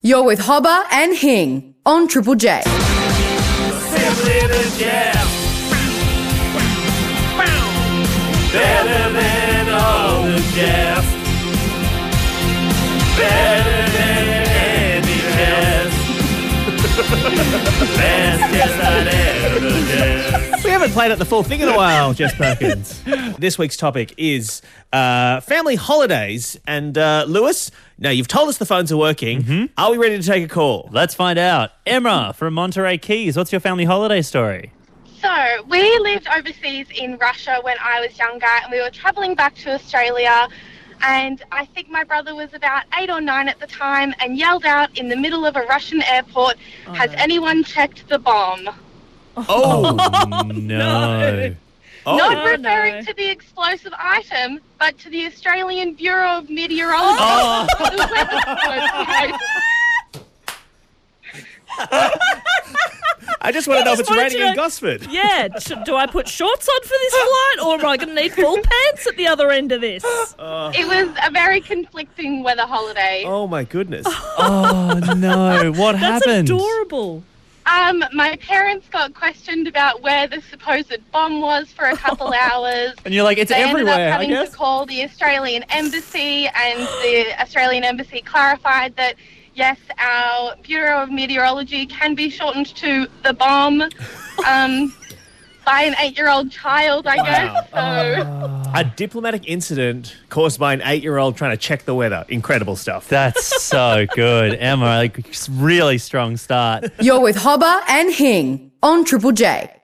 You're with Hobber and Hing on Triple J. Simply the Jeff. Better than all the Jeff. Better than Andy Jeff. Best Jeff I'd ever Jeff. We haven't played it the full thing in a while, Jess Perkins. This week's topic is family holidays. And Lewis, now you've told us the phones are working. Mm-hmm. Are we ready to take a call? Let's find out. Emma from Monterey Keys, what's your family holiday story? So, we lived overseas in Russia when I was younger, and we were travelling back to Australia, and I think my brother was about 8 or 9 at the time and yelled out in the middle of a Russian airport, "Has anyone checked the bomb?" Oh, No. Oh. Not referring to the explosive item, but to the Australian Bureau of Meteorology. Oh. The weather I just want to know if it's wanted raining to in know- Gosford. Yeah, do I put shorts on for this flight, or am I going to need full pants at the other end of this? It was a very conflicting weather holiday. Oh, my goodness. Oh, no. What That's happened? adorable. My parents got questioned about where the supposed bomb was for a couple hours. And you're like, it's They ended up everywhere, I having guess. to call the Australian Embassy, and the Australian Embassy clarified that, yes, our Bureau of Meteorology can be shortened to the bomb by an 8-year-old child, I guess. So. A diplomatic incident caused by an 8-year-old trying to check the weather. Incredible stuff. That's so good. Emma, like, really strong start. You're with Hobber and Hing on Triple J.